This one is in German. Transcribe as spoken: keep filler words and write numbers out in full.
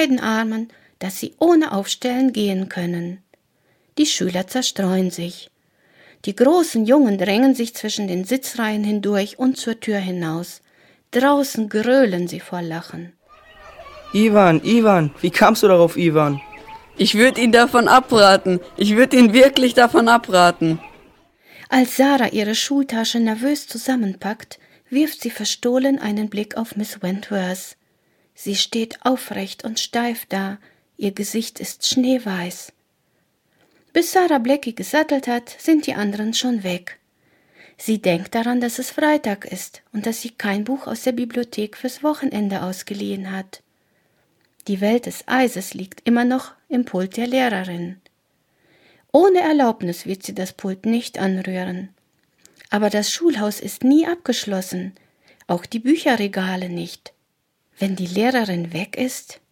beiden Armen, dass sie ohne Aufstellen gehen können. Die Schüler zerstreuen sich. Die großen Jungen drängen sich zwischen den Sitzreihen hindurch und zur Tür hinaus. Draußen gröhlen sie vor Lachen. Ivan, Ivan, wie kamst du darauf, Ivan? Ich würde ihn davon abraten. Ich würde ihn wirklich davon abraten. Als Sarah ihre Schultasche nervös zusammenpackt, wirft sie verstohlen einen Blick auf Miss Wentworth. Sie steht aufrecht und steif da, ihr Gesicht ist schneeweiß. Bis Sarah Blackie gesattelt hat, sind die anderen schon weg. Sie denkt daran, dass es Freitag ist und dass sie kein Buch aus der Bibliothek fürs Wochenende ausgeliehen hat. Die Welt des Eises liegt immer noch im Pult der Lehrerin. Ohne Erlaubnis wird sie das Pult nicht anrühren. Aber das Schulhaus ist nie abgeschlossen, auch die Bücherregale nicht. Wenn die Lehrerin weg ist,